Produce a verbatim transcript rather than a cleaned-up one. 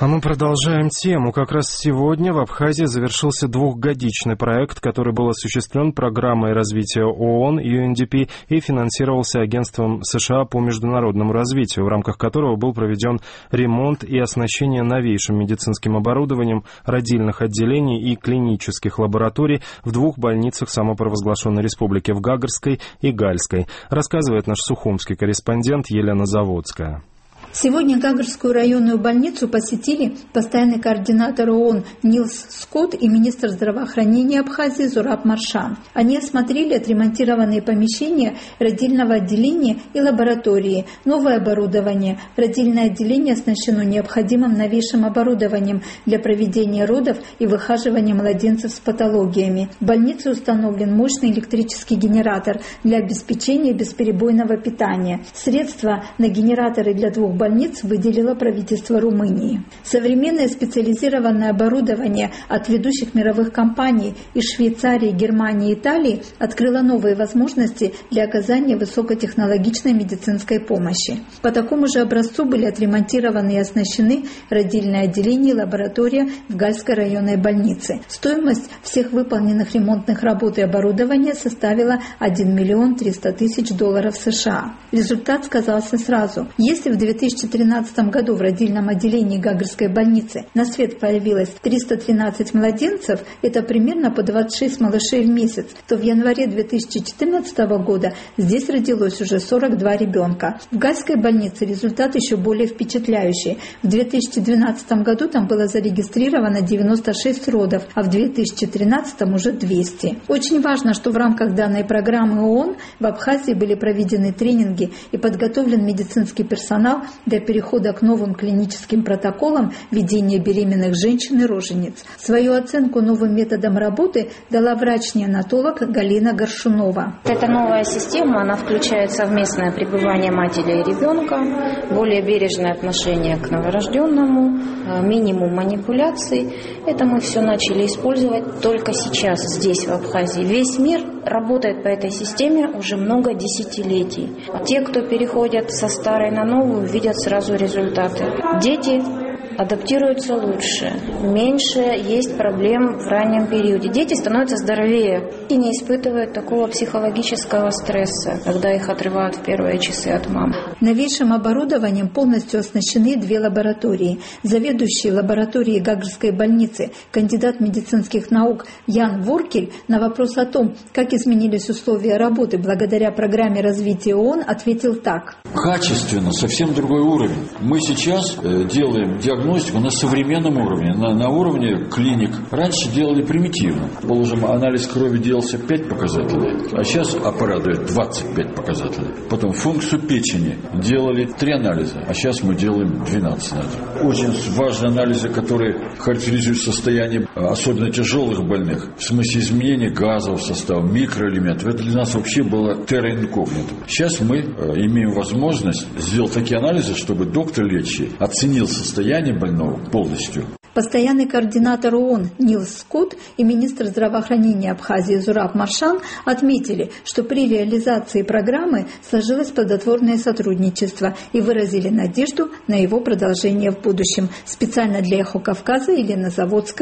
А мы продолжаем тему. Как раз сегодня в Абхазии завершился двухгодичный проект, который был осуществлен программой развития ООН ю эн ди пи и финансировался агентством США по международному развитию, в рамках которого был проведен ремонт и оснащение новейшим медицинским оборудованием родильных отделений и клинических лабораторий в двух больницах самопровозглашенной республики, в Гагарской и Гальской, рассказывает наш сухумский корреспондент Елена Заводская. Сегодня Гагарскую районную больницу посетили постоянный координатор ООН Нилс Скотт и министр здравоохранения Абхазии Зураб Маршан. Они осмотрели отремонтированные помещения родильного отделения и лаборатории, новое оборудование. Родильное отделение оснащено необходимым новейшим оборудованием для проведения родов и выхаживания младенцев с патологиями. В больнице установлен мощный электрический генератор для обеспечения бесперебойного питания. Средства на генераторы для двух больниц выделило правительство Румынии. Современное специализированное оборудование от ведущих мировых компаний из Швейцарии, Германии и Италии открыло новые возможности для оказания высокотехнологичной медицинской помощи. По такому же образцу были отремонтированы и оснащены родильное отделение и лаборатория в Гальской районной больнице. Стоимость всех выполненных ремонтных работ и оборудования составила один миллион триста тысяч долларов США. Результат сказался сразу. Если в две тысячи тринадцатом году в родильном отделении Гагарской больницы на свет появилось триста тринадцать младенцев, это примерно по двадцать шесть малышей в месяц, то в январе две тысячи четырнадцатого года здесь родилось уже сорок два ребенка. В Гальской больнице результат еще более впечатляющий. В две тысячи двенадцатом году там было зарегистрировано девяносто шесть родов, а в две тысячи тринадцатом уже двести. Очень важно, что в рамках данной программы ООН в Абхазии были проведены тренинги и подготовлен медицинский персонал для перехода к новым клиническим протоколам ведения беременных женщин и рожениц. Свою оценку новым методам работы дала врач-неонатолог Галина Горшунова. Эта новая система, она включает совместное пребывание матери и ребенка, более бережное отношение к новорожденному, минимум манипуляций. Это мы все начали использовать только сейчас здесь, в Абхазии. Весь мир работает по этой системе уже много десятилетий. Те, кто переходят со старой на новую, видят сразу результаты. Дети адаптируются лучше, меньше есть проблем в раннем периоде. Дети становятся здоровее и не испытывают такого психологического стресса, когда их отрывают в первые часы от мамы. Новейшим оборудованием полностью оснащены две лаборатории. Заведующий лабораторией Гагарской больницы, кандидат медицинских наук Ян Воркель на вопрос о том, как изменились условия работы благодаря программе развития ООН, ответил так. Качественно, совсем другой уровень. Мы сейчас э, делаем диагностику на современном уровне, на, на уровне клиник. Раньше делали примитивно. Положим, анализ крови делался пять показателей, а сейчас аппарат дает двадцать пять показателей. Потом функцию печени делали три анализа, а сейчас мы делаем двенадцать анализов. Очень важные анализы, которые характеризуют состояние особенно тяжелых больных, в смысле изменения газового состава, микроэлементов. Это для нас вообще было терра инкогнито. Сейчас мы э, имеем возможность сделать такие анализы, чтобы доктор лечащий оценил состояние больного полностью. Постоянный координатор ООН Нилс Скотт и министр здравоохранения Абхазии Зураб Маршан отметили, что при реализации программы сложилось плодотворное сотрудничество и выразили надежду на его продолжение в будущем. Специально для Эхо Кавказа Елена Заводская.